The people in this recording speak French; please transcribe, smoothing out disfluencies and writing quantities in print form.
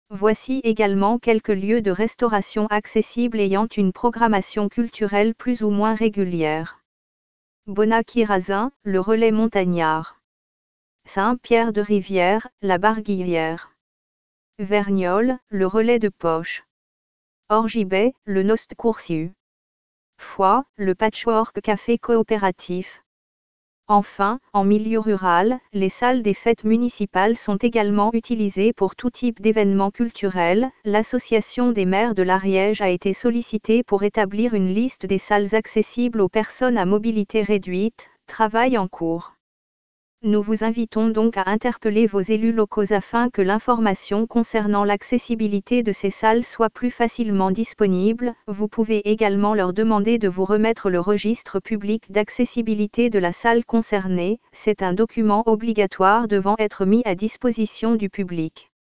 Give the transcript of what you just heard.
Voici également quelques lieux de restauration accessibles ayant une programmation culturelle plus ou moins régulière. Bonac-Irasin, le Relais montagnard. Saint-Pierre-de-Rivière, la Barguillère. Verniolle, le Relais de Poche. Orgibay, le Nost Coursiu. Foix, le Patchwork Café Coopératif. Enfin, en milieu rural, les salles des fêtes municipales sont également utilisées pour tout type d'événements culturels. L'Association des maires de l'Ariège a été sollicitée pour établir une liste des salles accessibles aux personnes à mobilité réduite, travail en cours. Nous vous invitons donc à interpeller vos élus locaux afin que l'information concernant l'accessibilité de ces salles soit plus facilement disponible. Vous pouvez également leur demander de vous remettre le registre public d'accessibilité de la salle concernée. C'est un document obligatoire devant être mis à disposition du public.